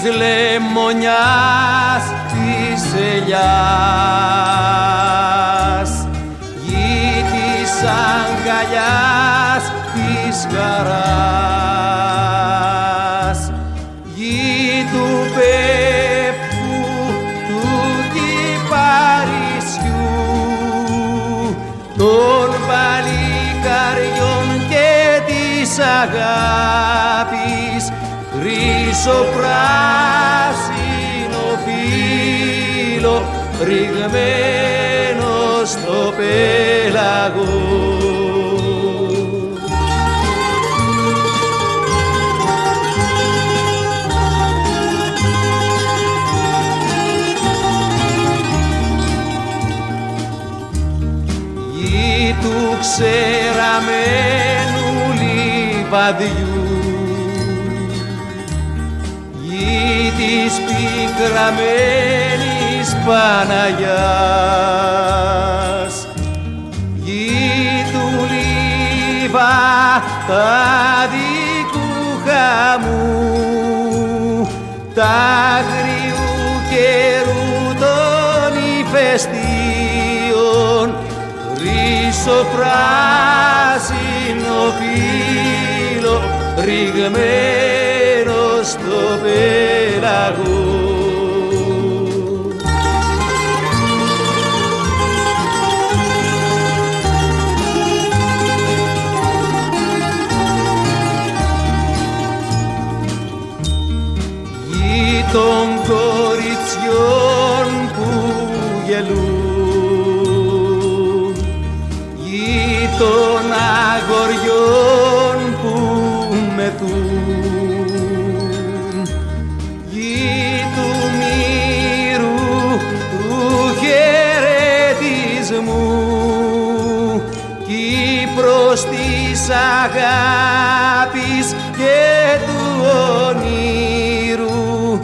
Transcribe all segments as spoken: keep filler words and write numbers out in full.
της λεμονιάς της ελιάς, γη της αγκαλιάς της χαράς, γη του πέπτου του κυπαρισιού, των παλικαριών και της αγάπης, χρυσοπράσινο φύλλο ρηγμένο στο πέλαγο. Γη του ξεραμένου λιβαδιού, γη της πικραμένης Παναγιάς, γη του λιβαδικού χαμού, τα αγριού καιρού των ηφαιστείων, χρυσοπράσινο φύλλο ρηγμένο στο πέλαγο. Γη των κοριτσιών που γελούν, γη των αγοριών που μεθούν, γη του μύρου του χαιρετισμού, Κύπρος της αγάπης και του ονείρου,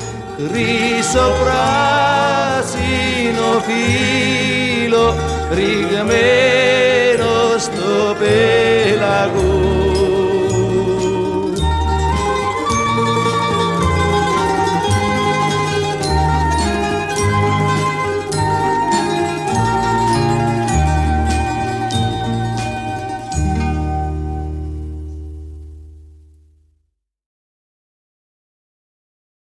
χρυσοπράσινο φύλλο ρηγμένο στο πέλαγο.